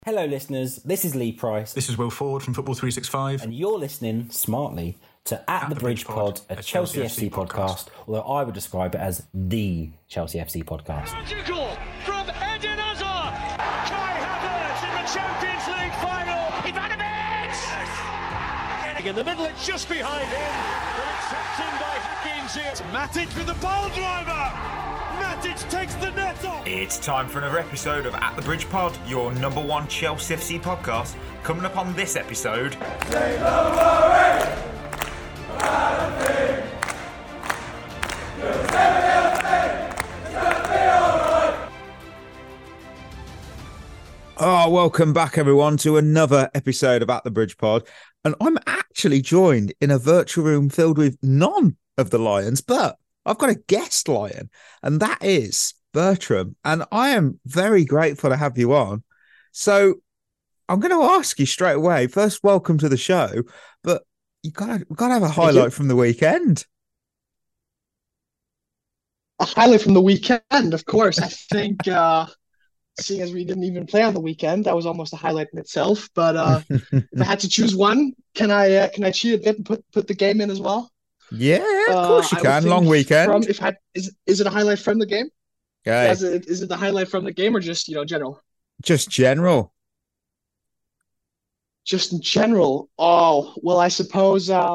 Hello, listeners. This is Lee Price. This is Will Ford from Football 365. And you're listening smartly to At the Bridge Pod, a Chelsea FC podcast, although I would describe it as the Chelsea FC podcast. Magical from Eden Hazard. Kai Havertz in the Champions League final. Ivanovic! In the middle, it's just behind him. But it's tapped in by Hakim Ziyech. Matic with the ball driver. Matic takes the net off. It's time for another episode of At the Bridge Pod, your number one Chelsea FC podcast. Coming up on this episode... Say no worry about a thing. You'll never get a thing. It's gonna be alright. Oh, welcome back, everyone, to another episode of At the Bridge Pod. And I'm actually joined in a virtual room filled with none of the Lions, but I've got a guest Lion, and that is Bertram. And I am very grateful to have you on. So I'm going to ask you straight away. First, welcome to the show, but we've got to have a highlight from the weekend. A highlight from the weekend, of course. I think, seeing as we didn't even play on the weekend, that was almost a highlight in itself. But if I had to choose one, can I cheat a bit and put the game in as well? Yeah, of course you can. Long weekend. Is it a highlight from the game? Okay. Is it the highlight from the game or just general? Just general. Just in general. Oh well, I suppose. Let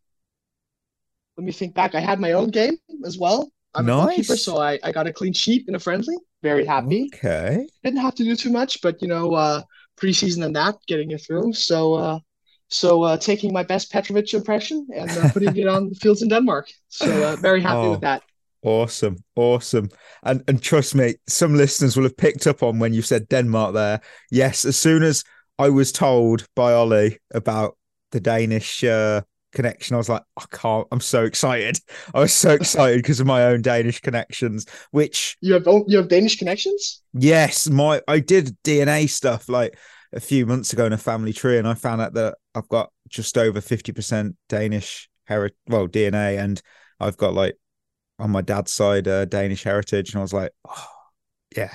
me think back. I had my own game as well. I'm a goalkeeper, so I got a clean sheet in a friendly. Very happy. Okay. Didn't have to do too much, but preseason and that, getting it through. So taking my best Petrovic impression and putting it on the fields in Denmark. So very happy with that. Awesome. And trust me, some listeners will have picked up on when you said Denmark there. Yes, as soon as I was told by Ollie about the Danish connection, I was like, I'm so excited. I was so excited because of my own Danish connections, which... You have Danish connections? Yes, I did DNA stuff like a few months ago in a family tree, and I found out that I've got just over 50% Danish DNA, and I've got like on my dad's side Danish heritage, and I was like, oh yeah.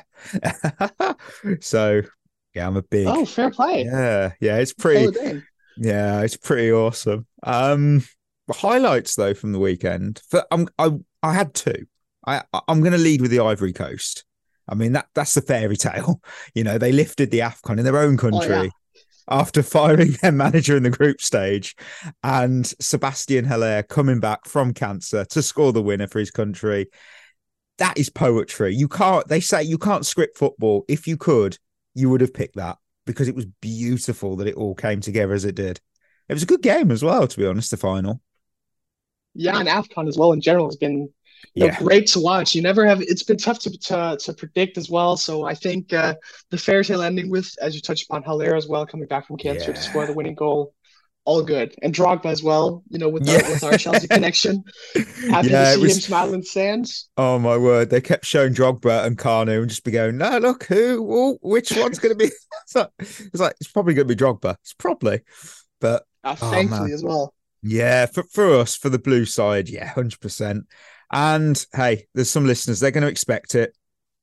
So yeah, I'm a big fair play. Yeah, it's pretty awesome. Highlights though from the weekend. I had two. I'm going to lead with the Ivory Coast. I mean, that's the fairy tale. They lifted the AFCON in their own country after firing their manager in the group stage, and Sebastian Haller coming back from cancer to score the winner for his country. That is poetry. They say you can't script football. If you could, you would have picked that, because it was beautiful that it all came together as it did. It was a good game as well, to be honest, the final. Yeah, and AFCON as well in general has been great to watch. It's been tough to predict as well. So I think the fairy tale ending with, as you touched upon, Haller as well, coming back from cancer to score the winning goal, all good. And Drogba as well, with our Chelsea connection. Happy to see him smile in the stands. Oh my word. They kept showing Drogba and Kanu and just be going, no, look, which one's going to be? It's probably going to be Drogba. It's probably. But thankfully as well. Yeah, for us, for the blue side, 100%. And hey, there's some listeners, they're going to expect it.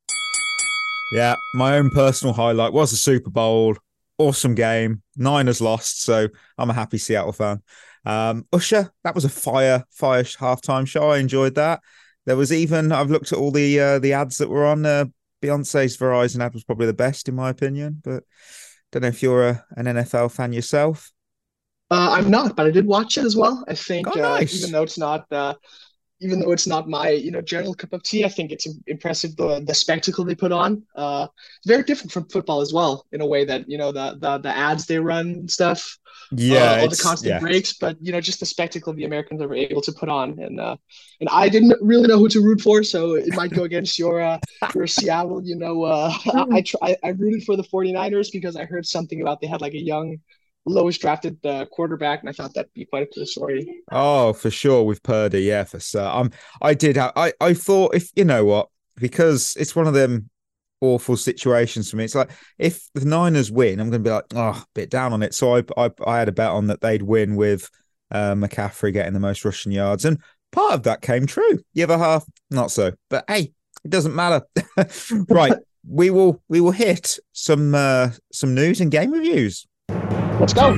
Yeah, my own personal highlight was the Super Bowl. Awesome game. Niners lost, so I'm a happy Seattle fan. Usher, that was a fire halftime show. I enjoyed that. There was even, I've looked at all the ads that were on. Beyonce's Verizon ad was probably the best in my opinion, but don't know if you're an NFL fan yourself. I'm not, but I did watch it as well. I think nice. Even though it's not my general cup of tea, I think it's impressive the spectacle they put on. It's very different from football as well, in a way that the ads they run and stuff. Yeah, all the constant breaks, but just the spectacle the Americans are able to put on, and I didn't really know who to root for, so it might go against your Seattle. I rooted for the 49ers because I heard something about they had like a young, lowest drafted quarterback, and I thought that'd be quite a cool story. Oh, for sure with Purdy, yeah, for sure. I thought, if you know what, because it's one of them awful situations for me. It's like if the Niners win, I'm going to be like, a bit down on it. So I had a bet on that they'd win with McCaffrey getting the most rushing yards, and part of that came true. The other half, not so. But hey, it doesn't matter. Right. we will hit some news and game reviews. Let's go.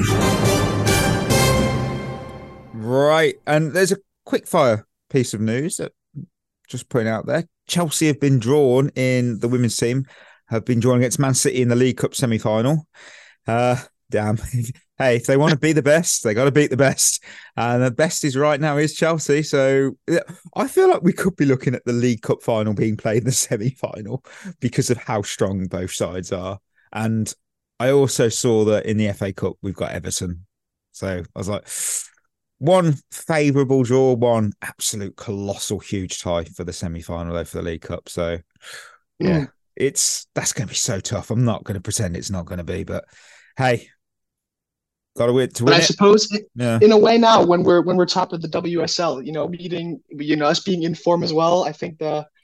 Right, and there's a quick fire piece of news that just putting out there. Chelsea have been drawn in the women's team, have been drawn against Man City in the League Cup semi-final. Damn. Hey, if they want to be the best, they got to beat the best. And the best is right now is Chelsea. So I feel like we could be looking at the League Cup final being played in the semi-final because of how strong both sides are. And I also saw that in the FA Cup, we've got Everton. So I was like, one favourable draw, one absolute colossal huge tie for the semi-final though for the League Cup. So yeah, that's going to be so tough. I'm not going to pretend it's not going to be, but hey, got to win to win. But I suppose in a way now, when we're top of the WSL, meeting, us being in form as well. I think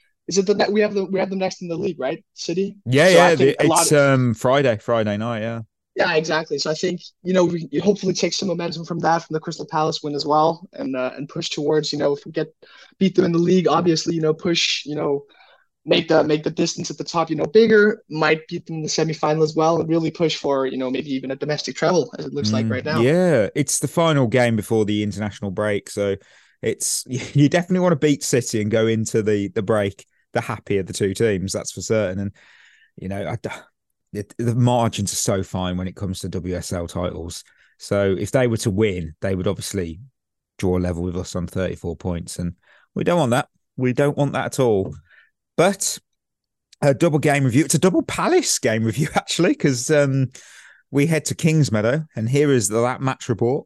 we have them next in the league, right? City. Yeah, so it's Friday night. Yeah. Yeah, exactly. So I think we hopefully take some momentum from the Crystal Palace win as well, and push towards if we beat them in the league, obviously push make the distance at the top bigger, might beat them in the semi-final as well, and really push for maybe even a domestic treble as it looks like right now. Yeah, it's the final game before the international break, so you definitely want to beat City and go into the break the happier the two teams, that's for certain. And the margins are so fine when it comes to WSL titles. So if they were to win, they would obviously draw level with us on 34 points, and we don't want that. We don't want that at all. But a double game review. It's a double Palace game review, actually, because we head to Kingsmeadow, and here is that match report.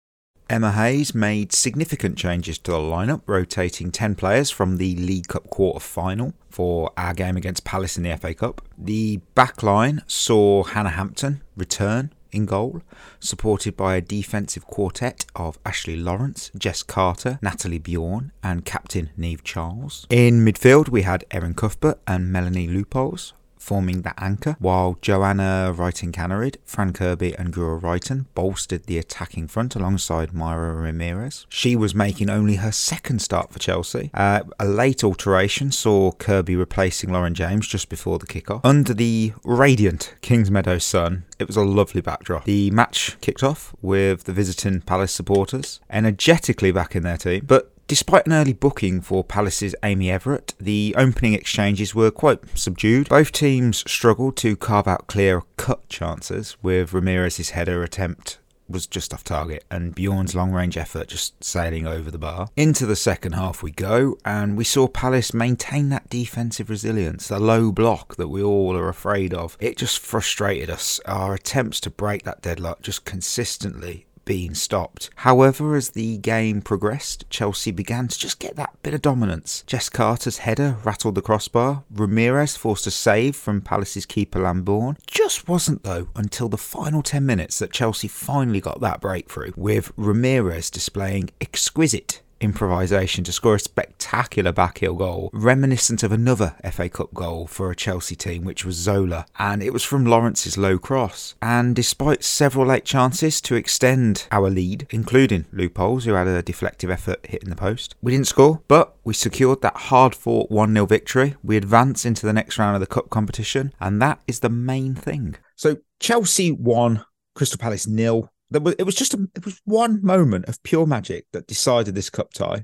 Emma Hayes made significant changes to the lineup, rotating 10 players from the League Cup quarter-final for our game against Palace in the FA Cup. The backline saw Hannah Hampton return in goal, supported by a defensive quartet of Ashley Lawrence, Jess Carter, Natalie Bjorn and captain Niamh Charles. In midfield we had Erin Cuthbert and Melanie Leupolz forming the anchor, while Joanna Wrighton-Canarid, Fran Kirby and Gura Wrighton bolstered the attacking front alongside Myra Ramirez. She was making only her second start for Chelsea. A late alteration saw Kirby replacing Lauren James just before the kickoff. Under the radiant Kingsmeadow sun, it was a lovely backdrop. The match kicked off with the visiting Palace supporters energetically backing their team, but despite an early booking for Palace's Amy Everett, the opening exchanges were quite subdued. Both teams struggled to carve out clear-cut chances, with Ramirez's header attempt was just off target and Bjorn's long-range effort just sailing over the bar. Into the second half we go, and we saw Palace maintain that defensive resilience, the low block that we all are afraid of. It just frustrated us. Our attempts to break that deadlock just consistently being stopped. However, as the game progressed, Chelsea began to just get that bit of dominance. Jess Carter's header rattled the crossbar. Ramirez forced a save from Palace's keeper Lambourne. Just wasn't though until the final 10 minutes that Chelsea finally got that breakthrough, with Ramirez displaying exquisite improvisation to score a spectacular backheel goal, reminiscent of another FA Cup goal for a Chelsea team, which was Zola, and it was from Lawrence's low cross. And despite several late chances to extend our lead, including Leupolz, who had a deflective effort hitting the post, we didn't score, but we secured that hard-fought 1-0 victory. We advance into the next round of the cup competition, and that is the main thing. So Chelsea won, Crystal Palace 0. It was one moment of pure magic that decided this cup tie.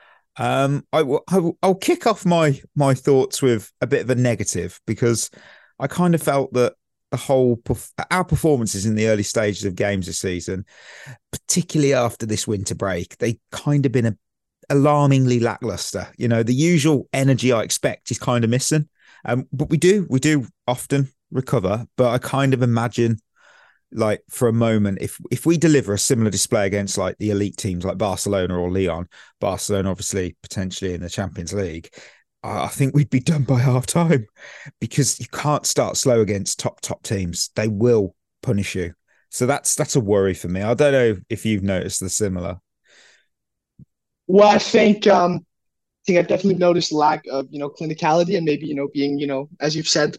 I'll kick off my thoughts with a bit of a negative, because I kind of felt that our performances in the early stages of games this season, particularly after this winter break, they kind of been alarmingly lackluster. The usual energy I expect is kind of missing. But we do often recover. But I kind of imagine, like, for a moment, if we deliver a similar display against like the elite teams like Barcelona or Lyon, Barcelona obviously potentially in the Champions League, I think we'd be done by half time, because you can't start slow against top teams. They will punish you. So that's a worry for me. I don't know if you've noticed the similar. Well, I think I've definitely noticed lack of clinicality, and maybe being as you've said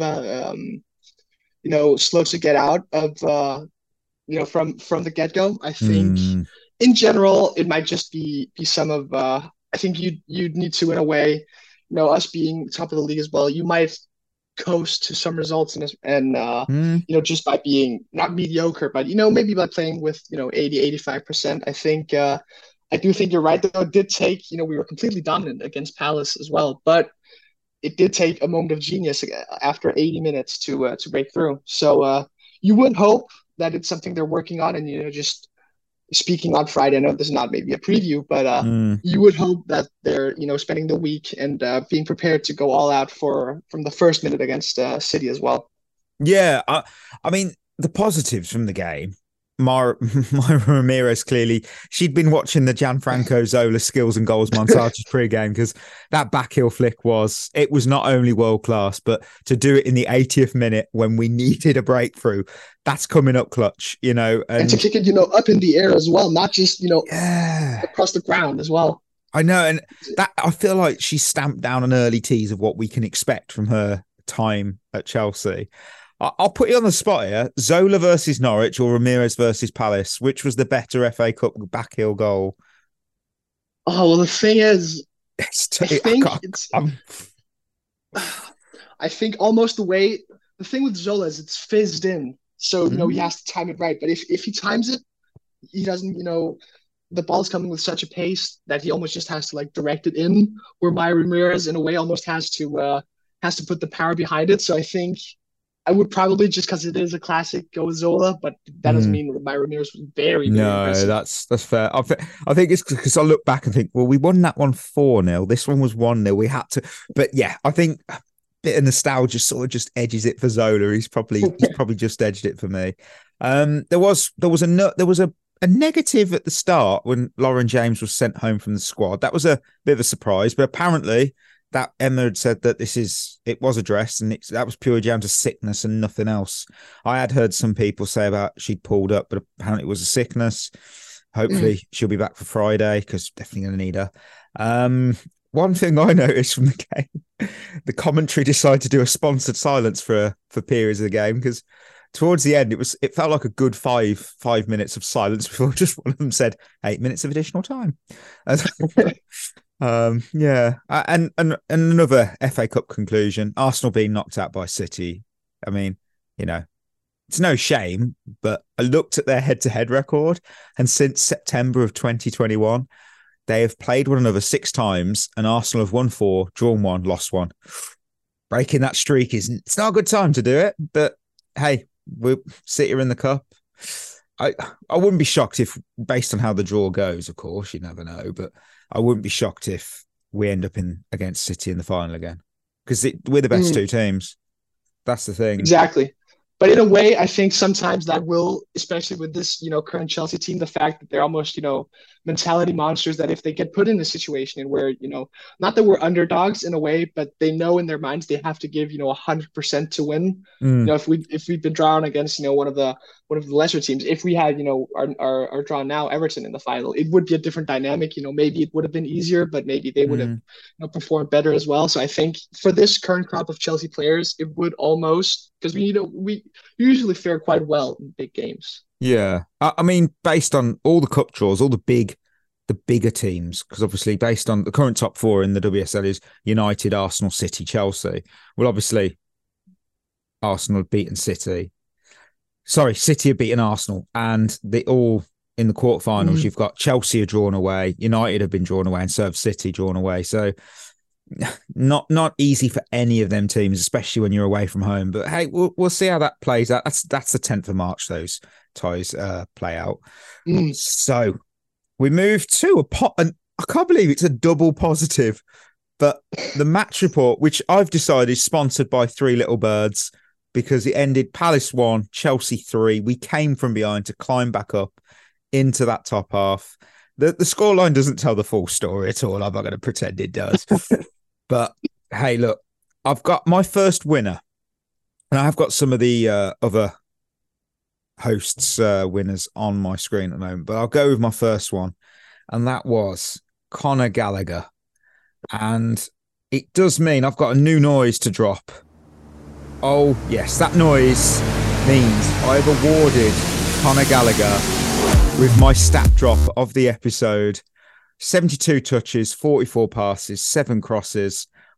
slow to get out of, from the get-go. I think in general, it might just be some of, I think you'd need to, in a way, us being top of the league as well, you might coast to some results and just by being not mediocre, but maybe by playing with 80-85%. I think I do think you're right, though. It did take, we were completely dominant against Palace as well, but it did take a moment of genius after 80 minutes to break through. So you would hope that it's something they're working on, and just speaking on Friday, I know this is not maybe a preview, but you would hope that they're spending the week and being prepared to go all out from the first minute against City as well. Yeah, I mean the positives from the game. Myra Ramirez, clearly she'd been watching the Gianfranco Zola skills and goals montages pre-game, because that backheel flick was not only world class, but to do it in the 80th minute when we needed a breakthrough, that's coming up clutch, and to kick it up in the air as well, not just across the ground as well. I know, and that I feel like she stamped down an early tease of what we can expect from her time at Chelsea. I'll put you on the spot here. Zola versus Norwich or Ramirez versus Palace? Which was the better FA Cup backheel goal? Oh, well, the thing is, I think almost the thing with Zola is it's fizzed in. So, he has to time it right. But if he times it, he doesn't, the ball's coming with such a pace that he almost just has to direct it in, where Myra Ramirez in a way almost has to put the power behind it. So I think I would probably, just because it is a classic, go with Zola, but that doesn't mean Myra Ramirez was very, very impressive. That's fair. I think it's because I look back and think, well, we won that one 4-0. This one was 1-0. We had to, but yeah, I think a bit of nostalgia sort of just edges it for Zola. He's probably just edged it for me. There was a negative at the start when Lauren James was sent home from the squad. That was a bit of a surprise, but apparently that Emma had said that it was addressed, and that was purely down to sickness and nothing else. I had heard some people say about she'd pulled up, but apparently it was a sickness. Hopefully she'll be back for Friday, because definitely going to need her. One thing I noticed from the game, the commentary decided to do a sponsored silence for periods of the game, because towards the end it felt like a good five minutes of silence before just one of them said 8 minutes of additional time. And another FA Cup conclusion, Arsenal being knocked out by City. I mean, it's no shame, but I looked at their head-to-head record, and since September of 2021, they have played one another 6 times, and Arsenal have won 4, drawn 1, lost 1. Breaking that streak it's not a good time to do it, but hey, we'll sit here in the cup. I wouldn't be shocked if, based on how the draw goes, of course, you never know, but I wouldn't be shocked if we end up against City in the final again, because we're the best 2 teams. That's the thing. Exactly. But in a way, I think sometimes that will, especially with this, current Chelsea team, the fact that they're almost, mentality monsters, that if they get put in a situation where, not that we're underdogs in a way, but they know in their minds they have to give, 100% to win. If we've been drawn against, one of the lesser teams, if we had, our draw now Everton in the final, it would be a different dynamic. Maybe it would have been easier, but maybe they would have performed better as well. So I think for this current crop of Chelsea players, it would almost, because we usually fare quite well in big games. Yeah. I mean, based on all the cup draws, all the bigger teams, because obviously based on the current top 4 in the WSL is United, Arsenal, City, Chelsea. Well, obviously Arsenal have beaten City. Sorry, City have beaten Arsenal, and they all in the quarterfinals. You've got Chelsea are drawn away, United have been drawn away, and so have City drawn away. So not easy for any of them teams, especially when you're away from home. But hey, we'll see how that plays out. That's the 10th of March. Those ties play out. So we move to and I can't believe it's a double positive, but the match report, which I've decided is sponsored by Three Little Birds, because it ended Palace 1, Chelsea 3. We came from behind to climb back up into that top half. The scoreline doesn't tell the full story at all. I'm not going to pretend it does. But hey, look, I've got my first winner, and I've got some of the other hosts' winners on my screen at the moment, but I'll go with my first one, and that was Conor Gallagher. And it does mean I've got a new noise to drop. Oh, yes, that noise means I've awarded Conor Gallagher with my stat drop of the episode: 72 touches, 44 passes, 7 crosses,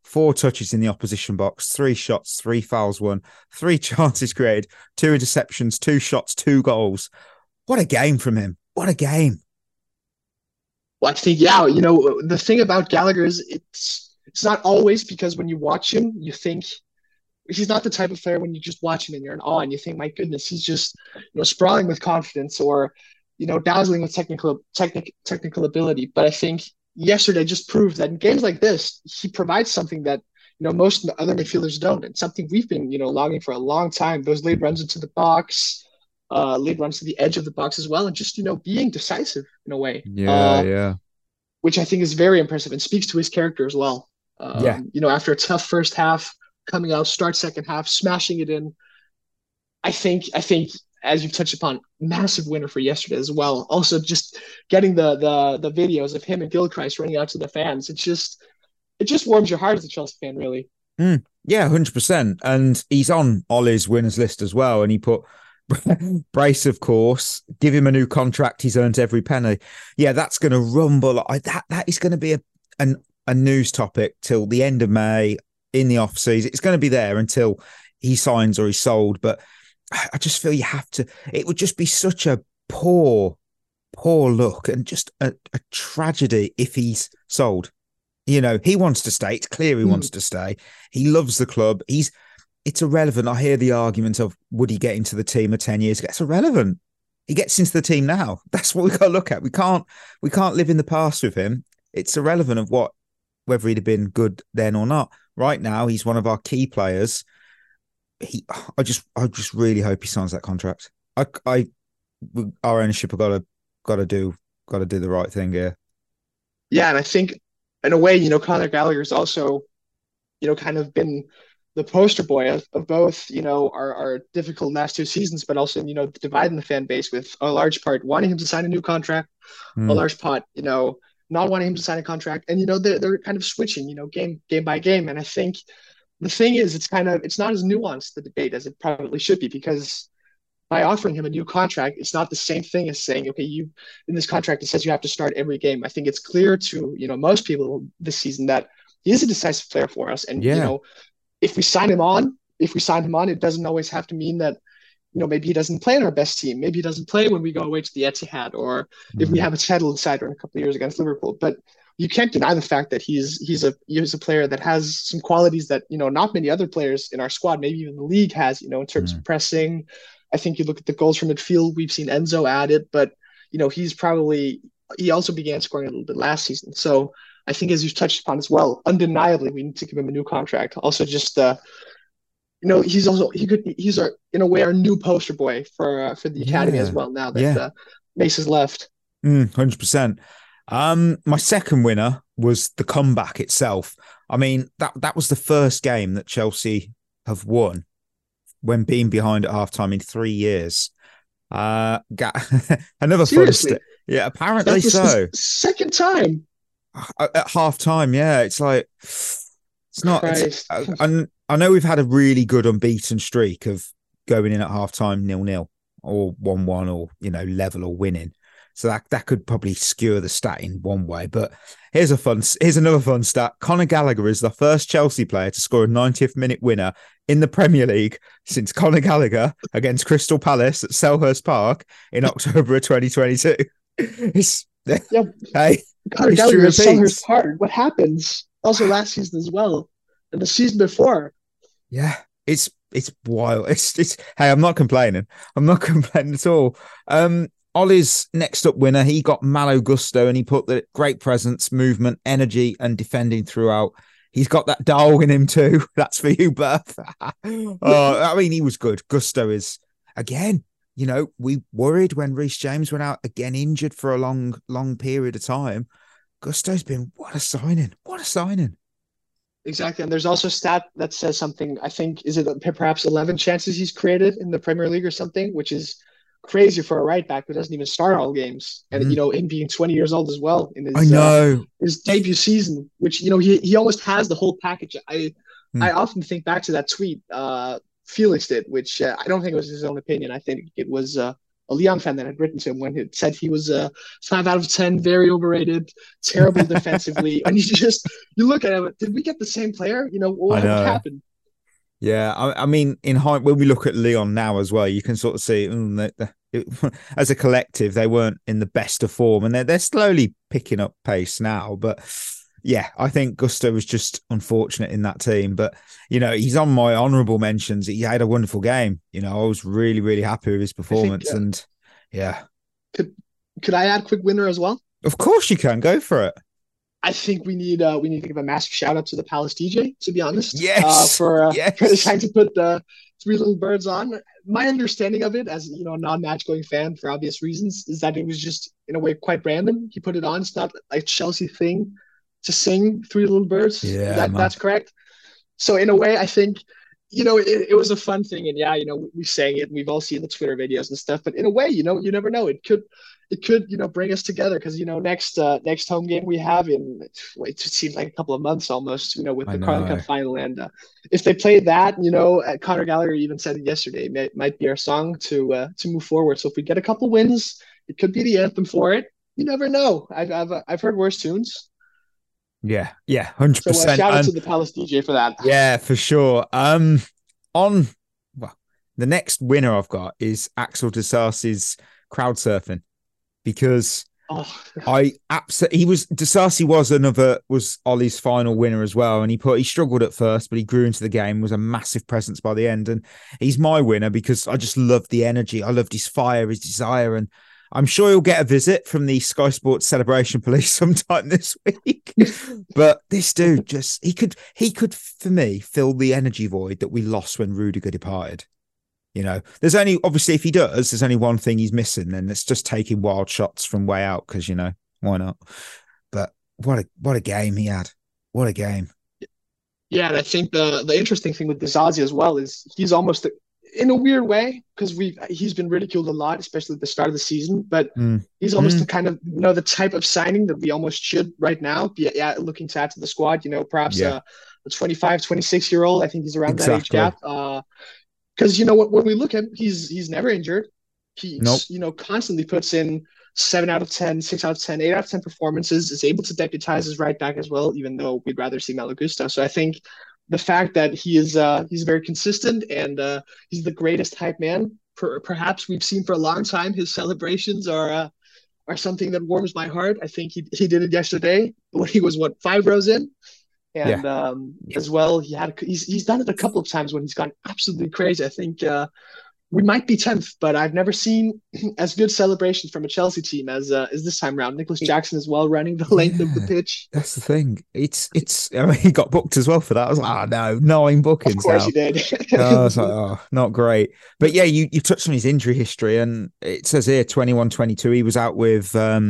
4 touches in the opposition box, 3 shots, 3 fouls won, 3 chances created, 2 interceptions, 2 shots, 2 goals. What a game from him. What a game. Well, I think, the thing about Gallagher is it's not always, because when you watch him, you think he's not the type of player when you just watch him and you're in awe and you think, my goodness, he's just, sprawling with confidence or, dazzling with technical ability. But I think yesterday just proved that in games like this, he provides something that, most other midfielders don't. And something we've been, longing for a long time. Those late runs into the box, late runs to the edge of the box as well. And just, being decisive in a way. Yeah. Which I think is very impressive and speaks to his character as well. After a tough first half, coming out, start second half, smashing it in. I think, as you've touched upon, massive winner for yesterday as well. Also, just getting the videos of him and Gilchrist running out to the fans. It just warms your heart as a Chelsea fan, really. Yeah, 100%. And he's on Ollie's winners list as well. And he put Brace, of course, give him a new contract. He's earned every penny. Yeah, that's going to rumble. That is going to be a news topic till the end of May in the off season. It's going to be there until he signs or he's sold. But I just feel you have to. It would just be such a poor look and just a tragedy if he's sold. He wants to stay. It's clear he wants to stay. He loves the club. It's irrelevant. I hear the argument of would he get into the team of 10 years ago? It's irrelevant. He gets into the team now. That's what we've got to look at. We can't live in the past with him. It's irrelevant of whether he'd have been good then or not. Right now, he's one of our key players. I just really hope he signs that contract. Our ownership have got to do the right thing here. Yeah, and I think in a way, Conor Gallagher's also, kind of been the poster boy of both, our difficult last 2 seasons, but also, dividing the fan base with a large part wanting him to sign a new contract, a large part, not wanting him to sign a contract. And, they're kind of switching, game by game. And I think the thing is, it's not as nuanced, the debate, as it probably should be, because by offering him a new contract, it's not the same thing as saying, okay, in this contract, it says you have to start every game. I think it's clear to, most people this season that he is a decisive player for us. And, if we sign him on, it doesn't always have to mean that, maybe he doesn't play in our best team. Maybe he doesn't play when we go away to the Etihad, or if we have a title decider in a couple of years against Liverpool. But you can't deny the fact that he's a player that has some qualities that, not many other players in our squad, maybe even the league has, in terms of pressing. I think you look at the goals from midfield, we've seen Enzo add it, but, he also began scoring a little bit last season. So I think, as you've touched upon as well, undeniably, we need to give him a new contract. Also, just he's in a way our new poster boy for the academy as well. Now that Mace has left, 100%. My second winner was the comeback itself. I mean, that was the first game that Chelsea have won when being behind at halftime in 3 years. Another fun yeah, apparently so. Second time. At half time, yeah. It's like, it's not. I know we've had a really good unbeaten streak of going in at half time 0-0 or 1-1 or, level or winning. So that could probably skewer the stat in one way. But here's another fun stat. Conor Gallagher is the first Chelsea player to score a 90th minute winner in the Premier League since Conor Gallagher against Crystal Palace at Selhurst Park in October of 2022. Hey. Conor Gallagher at Selhurst Park. What happens? Also last season as well, and the season before. Yeah, it's wild. It's hey, I'm not complaining. I'm not complaining at all. Ollie's next up winner, he got Malo Gusto, and he put the great presence, movement, energy, and defending throughout. He's got that dog in him too. That's for you, Berth. I mean, he was good. Gusto is again. We worried when Reece James went out again injured for a long period of time. Gusto's been what a signing. What a signing. Exactly. And there's also a stat that says something, I think, is it perhaps 11 chances he's created in the Premier League or something, which is crazy for a right back who doesn't even start all games. And, him being 20 years old as well in his debut season, which, he almost has the whole package. I often think back to that tweet Felix did, which I don't think it was his own opinion. I think it was a Lyon fan that had written to him when he said he was a 5 out of 10, very overrated, terrible defensively. And you look at him, did we get the same player? What happened? Yeah, I mean, when we look at Lyon now as well, you can sort of see as a collective, they weren't in the best of form, and they're slowly picking up pace now. But yeah, I think Gusto was just unfortunate in that team. But, he's on my honourable mentions. He had a wonderful game. I was really, really happy with his performance. And yeah. Could I add a quick winner as well? Of course you can. Go for it. I think we need to give a massive shout out to the Palace DJ, to be honest. Yes. For trying to put the Three Little Birds on. My understanding of it, as a non-match going fan for obvious reasons, is that it was just in a way quite random. He put it on. It's not like a Chelsea thing to sing Three Little Birds. Yeah, that's correct. So in a way, I think it was a fun thing, and we sang it. And we've all seen the Twitter videos and stuff. But in a way, you never know. It could bring us together because next home game we have it seems like a couple of months almost. With the Carling Cup final, and if they play that, Conor Gallagher even said it yesterday. It might be our song to move forward. So if we get a couple wins, it could be the anthem for it. You never know. I've heard worse tunes. Yeah, 100%. So shout out to the Palace DJ for that. Yeah, for sure. The next winner I've got is Axel Disasi's crowd surfing, because Disasi was Ollie's final winner as well, and he struggled at first, but he grew into the game, was a massive presence by the end, and he's my winner because I just loved the energy, I loved his fire, his desire, and I'm sure he'll get a visit from the Sky Sports Celebration Police sometime this week. But this dude he could for me fill the energy void that we lost when Rudiger departed. There's only, obviously, if he does, there's only one thing he's missing, and it's just taking wild shots from way out because, why not? But what a game he had. What a game. Yeah, and I think the interesting thing with Disasi as well is he's almost in a weird way, because he's been ridiculed a lot, especially at the start of the season, but he's almost the kind of, the type of signing that we almost should right now be looking to add to the squad, perhaps a 25, 26-year-old. I think he's around that age gap. Because, when we look at him, he's never injured. He's, constantly puts in 7 out of 10, 6 out of 10, 8 out of 10 performances, is able to deputize his right back as well, even though we'd rather see Malo Gusto. So I think the fact that he's very consistent, and he's the greatest hype man perhaps we've seen for a long time. His celebrations are something that warms my heart. I think he did it yesterday when he was 5 rows in, and as well he's done it a couple of times when he's gone absolutely crazy. I think we might be 10th, but I've never seen as good celebrations from a Chelsea team as this time around. Nicholas Jackson as well, running the length of the pitch. That's the thing. I mean, he got booked as well for that. I was like, no, 9 bookings. Of course now. He did. I was like, not great. But yeah, you touched on his injury history, and it says here 21-22. He was out with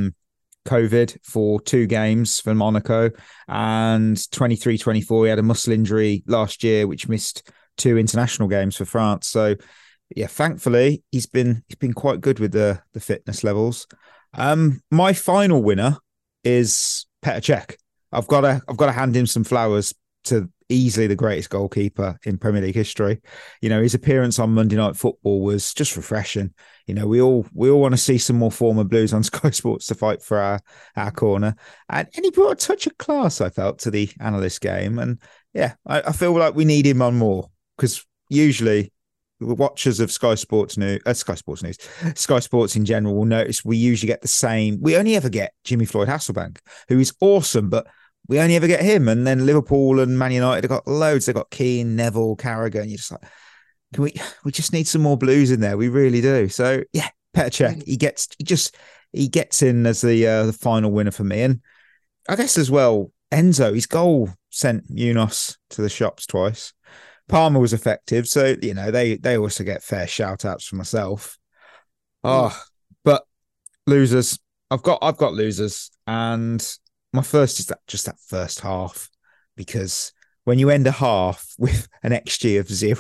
COVID for 2 games for Monaco, and 23-24. He had a muscle injury last year, which missed 2 international games for France. So yeah, thankfully he's been quite good with the fitness levels. My final winner is Petr Cech. I've got to hand him some flowers, to easily the greatest goalkeeper in Premier League history. His appearance on Monday Night Football was just refreshing. We all want to see some more former Blues on Sky Sports to fight for our corner, and he brought a touch of class, I felt, to the analyst game. And yeah, I feel like we need him on more, because usually the watchers of Sky Sports in general will notice we usually get the same. We only ever get Jimmy Floyd Hasselbank, who is awesome, but we only ever get him. And then Liverpool and Man United have got loads. They've got Keane, Neville, Carragher, and you're just like, we just need some more Blues in there. We really do. So yeah, Petr Cech, he gets in as the final winner for me. And I guess as well, Enzo, his goal sent Munoz to the shops twice. Palmer was effective, so they also get fair shout outs for myself. But losers, I've got losers, and my first is that first half, because when you end a half with an XG of 0,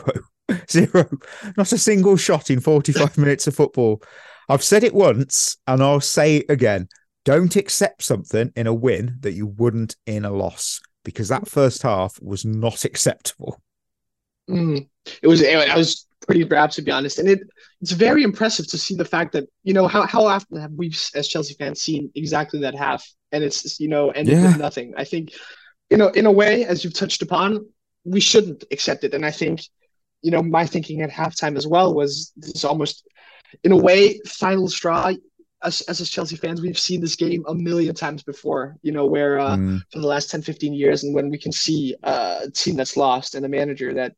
not a single shot in 45 minutes of football. I've said it once and I'll say it again. Don't accept something in a win that you wouldn't in a loss, because that first half was not acceptable. It was pretty drab, to be honest. And it's very impressive to see the fact that, how often have we as Chelsea fans seen exactly that half, and it's, ended with nothing. I think, in a way, as you've touched upon, we shouldn't accept it. And I think, my thinking at halftime as well was this almost, in a way, final straw. As Chelsea fans, we've seen this game a million times before, where for the last 10, 15 years, and when we can see a team that's lost and a manager that,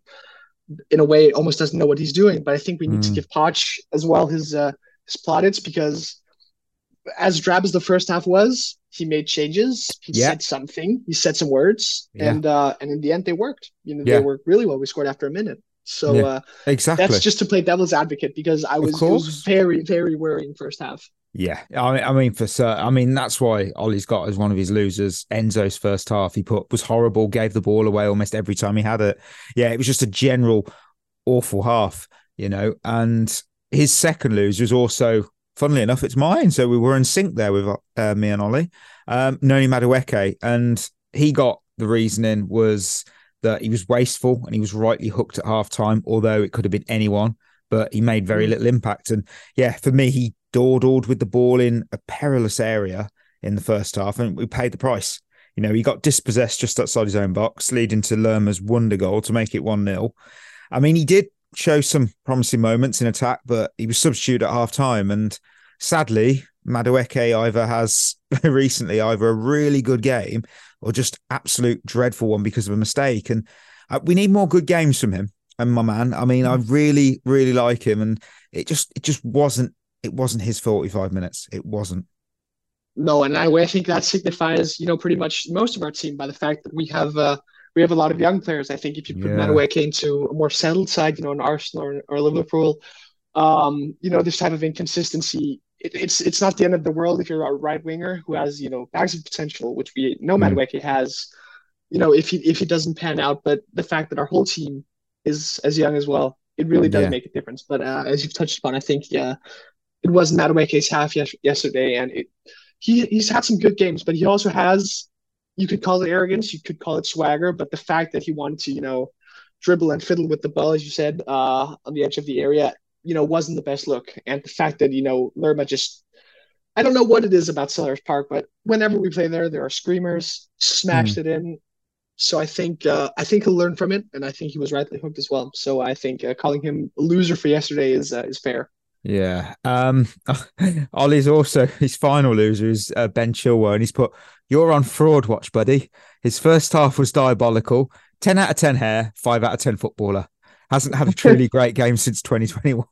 in a way, almost doesn't know what he's doing. But I think we need to give Poch as well his plaudits, because as drab as the first half was, he made changes. He said something. He said some words, and in the end, they worked. They worked really well. We scored after a minute. So exactly. That's just to play devil's advocate, because it was very, very worrying first half. Yeah, I mean, for certain. I mean, that's why Ollie's got as one of his losers Enzo's first half. He put was horrible, gave the ball away almost every time he had it. Yeah, it was just a general awful half, And his second loser is also, funnily enough, it's mine. So we were in sync there with me and Ollie. Noni Madueke, and he got the reasoning was that he was wasteful and he was rightly hooked at half-time, although it could have been anyone, but he made very little impact. And yeah, for me, he dawdled with the ball in a perilous area in the first half, and we paid the price. He got dispossessed just outside his own box, leading to Lerma's wonder goal to make it 1-0. I mean, he did show some promising moments in attack, but he was substituted at half-time. And sadly, Madueke either has recently a really good game or just absolute dreadful one because of a mistake. And we need more good games from him and my man. I mean, I really, really like him, and it just wasn't his 45 minutes. It wasn't. No, and I think that signifies, pretty much most of our team by the fact that we have a lot of young players. I think if you put Madueke into a more settled side, an Arsenal or Liverpool, this type of inconsistency, it's not the end of the world if you're a right winger who has, bags of potential, which we know Madueke has, if he doesn't pan out. But the fact that our whole team is as young as well, it really does make a difference. But as you've touched upon, I think, it was Madueke's half yesterday, and he's had some good games, but he also has, you could call it arrogance, you could call it swagger, but the fact that he wanted to, dribble and fiddle with the ball, as you said, on the edge of the area, wasn't the best look. And the fact that, Lerma just, I don't know what it is about Sellers Park, but whenever we play there are screamers, smashed it in. So I think he'll learn from it, and I think he was rightly hooked as well. So I think calling him a loser for yesterday is fair. Yeah. Ollie's also, his final loser is Ben Chilwell, and he's put, "You're on fraud watch, buddy. His first half was diabolical. 10 out of 10 hair, 5 out of 10 footballer. Hasn't had a truly great game since 2021.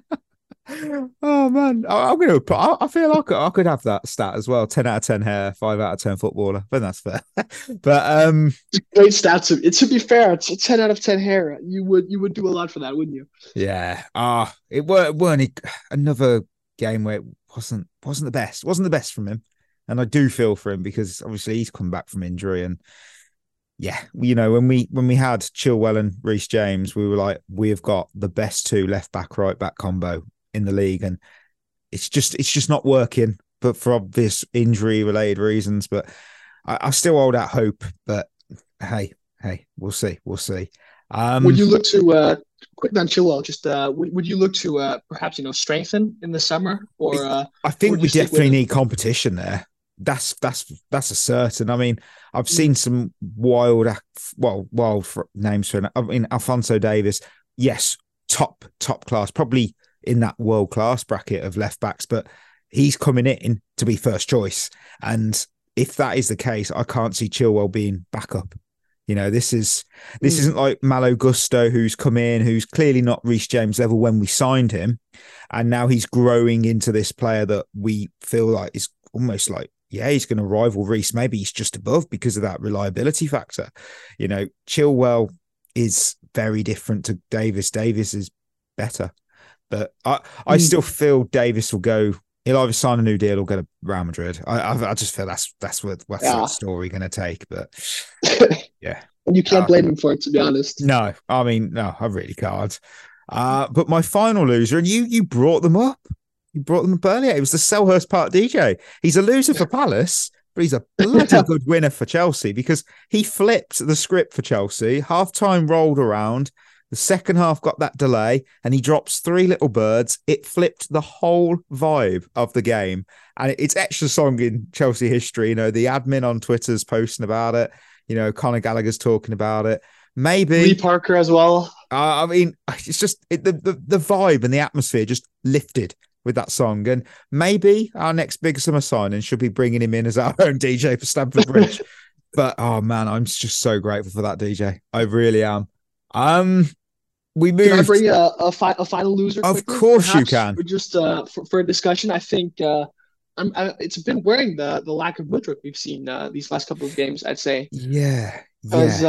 Oh man, I feel like I could have that stat as well. 10 out of 10 hair, 5 out of 10 footballer. But that's fair. But it's great stats. To be fair, it's 10 out of 10 hair. You would do a lot for that, wouldn't you? Yeah. It weren't another game where it wasn't the best. Wasn't the best from him, and I do feel for him because obviously he's come back from injury. And yeah, when we had Chilwell and Reece James, we were like, we've got the best two left back, right back combo in the league, and it's just not working, but for obvious injury related reasons. But I still hold out hope. But hey, we'll see. Would you look to quick on Chilwell? Just would you look to perhaps strengthen in the summer, or I think we definitely need competition there. That's a certain. I mean, I've seen some wild names for him. I mean, Alphonso Davies, yes, top class, probably in that world class bracket of left backs, but he's coming in to be first choice. And if that is the case, I can't see Chilwell being backup. This isn't like Malo Gusto, who's come in, who's clearly not Reece James level when we signed him, and now he's growing into this player that we feel like is almost like, he's going to rival Reece. Maybe he's just above because of that reliability factor. Chilwell is very different to Davies. Davies is better. But I still feel Davies will go. He'll either sign a new deal or go to Real Madrid. I just feel that's what the story going to take. But yeah, and you can't blame him for it, to be honest. No, I mean, no, I really can't. But my final loser, and you brought them up. You brought them up earlier. It was the Selhurst Park DJ. He's a loser for Palace, but he's a bloody good winner for Chelsea because he flipped the script for Chelsea. Half time rolled around. The second half got that delay and he drops three little birds. It flipped the whole vibe of the game. And it's extra song in Chelsea history. You know, the admin on Twitter's posting about it. You know, Conor Gallagher's talking about it. Maybe Lee Parker as well. I mean, it's just the vibe and the atmosphere just lifted with that song. And maybe our next big summer signing should be bringing him in as our own DJ for Stamford Bridge. But, oh, man, I'm just so grateful for that DJ. I really am. We moved. Can I bring a final loser? Of quickly, course perhaps? you can. Just for a discussion, I think it's been wearing the lack of Woodruff we've seen these last couple of games, I'd say. Yeah. Because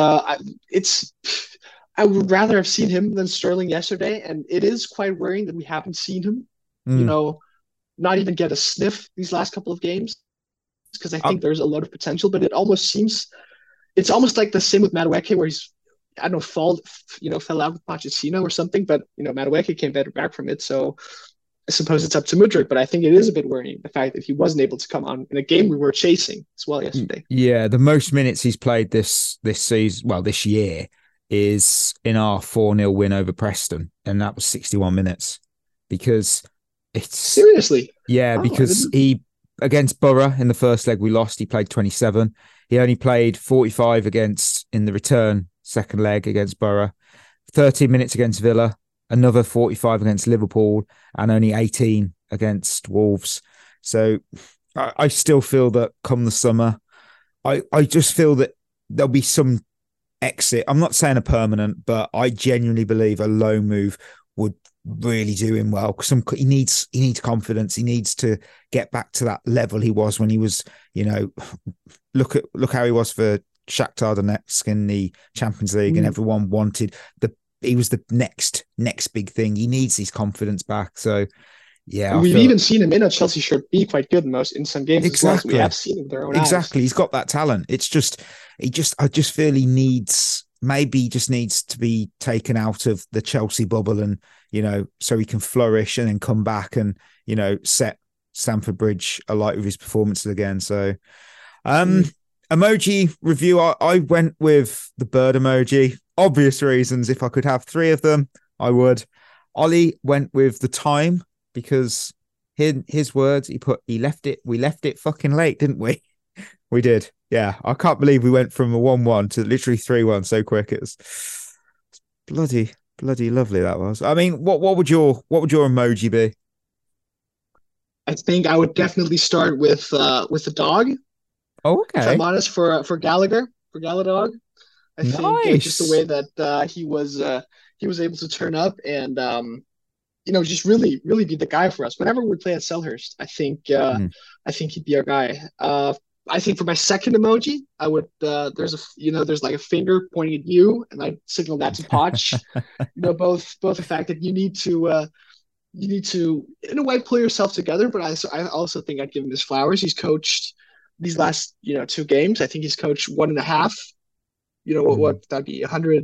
I would rather have seen him than Sterling yesterday, and it is quite worrying that we haven't seen him, you know, not even get a sniff these last couple of games. Because I think there's a lot of potential, but it almost seems it's almost like the same with Madueke, where he's I don't know fell out with Pochettino or something, but Madueke came better back from it, so I suppose it's up to Mudryk. But I think it is a bit worrying the fact that he wasn't able to come on in a game we were chasing as well yesterday. Yeah, the most minutes he's played this season, well, this year, is in our 4-0 win over Preston, and that was 61 minutes. Because it's seriously, because he. Against Borough in the first leg we lost, he played 27. He only played 45 in the return second leg against Borough, 13 minutes against Villa, another 45 against Liverpool, and only 18 against Wolves. So I still feel that come the summer, I just feel that there'll be some exit. I'm not saying a permanent, but I genuinely believe a loan move would really do him well, because he needs confidence. He needs to get back to that level he was when he was, you know, look how he was for Shakhtar Donetsk in the Champions League, and everyone wanted he was the next big thing. He needs his confidence back. So yeah, we've even seen him in a Chelsea shirt be quite good in some games. Exactly, as well, so we have seen him with our own eyes. He's got that talent. It's just I just feel he needs to be taken out of the Chelsea bubble, and you know, so he can flourish and then come back and, you know, set Stamford Bridge alight with his performances again. So emoji review, I went with the bird emoji, obvious reasons. If I could have three of them, I would. Ollie went with the time, because his words, we left it fucking late, didn't we? We did. Yeah, I can't believe we went from a 1-1 to literally 3-1 so quick. It was bloody lovely, that was. I mean, what would your emoji be? I think I would definitely start with the dog. Oh, okay. If I'm honest, for Gallagher, for Galladog. I think just the way that he was able to turn up and you know, just really be the guy for us. Whenever we play at Selhurst, I think he'd be our guy. I think for my second emoji, I would there's like a finger pointing at you, and I signal that to Poch. You know, both the fact that you need to in a way pull yourself together, but I also think I'd give him his flowers. He's coached these last 2 games. I think he's coached 1.5. You know what that'd be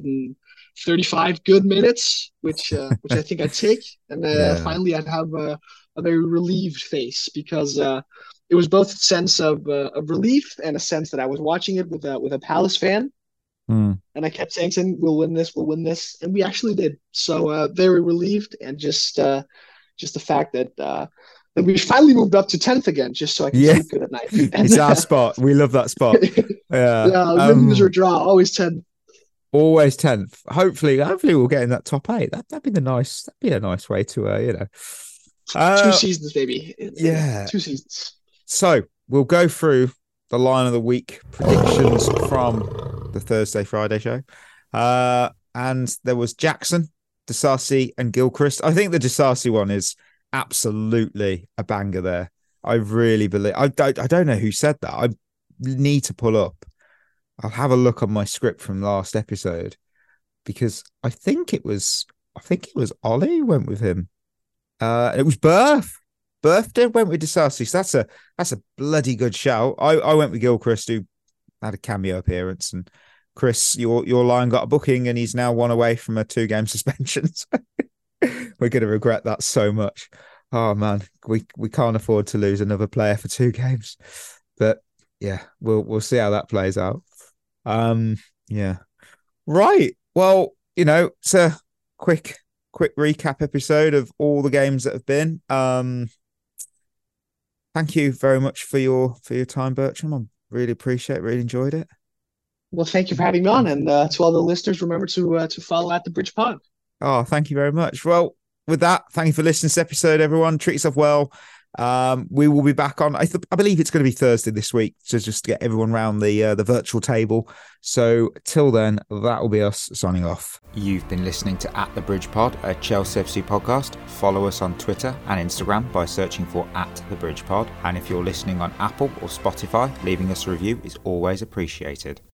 135 good minutes, which I think I'd take, and finally I'd have a very relieved face, because it was both a sense of relief and a sense that I was watching it with a Palace fan, and I kept saying, "We'll win this," and we actually did. So very relieved, and just the fact that we finally moved up to 10th again, just so I can sleep good at night. It's our spot. We love that spot. Yeah, lose or draw, always 10th. Always 10th. Hopefully we'll get in that top 8. That'd be a nice way to 2 seasons, baby. Yeah, 2 seasons. So we'll go through the line of the week predictions from the Thursday-Friday show. And there was Jackson, Disasi, and Gilchrist. I think the Disasi one is absolutely a banger there. I really believe. I don't know who said that. I need to pull up. I'll have a look on my script from last episode, because I think it was Ollie who went with him. It was Berth. Berth went with Disasi. So that's a bloody good shout. I went with Gilchrist, who had a cameo appearance, and Chris, your line got a booking, and he's now 1 away from a 2-game suspension. So we're going to regret that so much. Oh man, we can't afford to lose another player for 2 games. But yeah, we'll see how that plays out. Yeah. Right. Well, it's a quick recap episode of all the games that have been. Thank you very much for your time, Bertram. I really appreciate it, really enjoyed it. Well, thank you for having me on, and to all the listeners, remember to follow at the Bridge Pod. Oh, thank you very much. Well, with that, thank you for listening to this episode, everyone. Treat yourself well. We will be back on. I believe it's going to be Thursday this week, so just to get everyone around the virtual table. So till then, that will be us signing off. You've been listening to At the Bridge Pod, a Chelsea FC podcast. Follow us on Twitter and Instagram by searching for At the Bridge Pod. And if you're listening on Apple or Spotify, leaving us a review is always appreciated.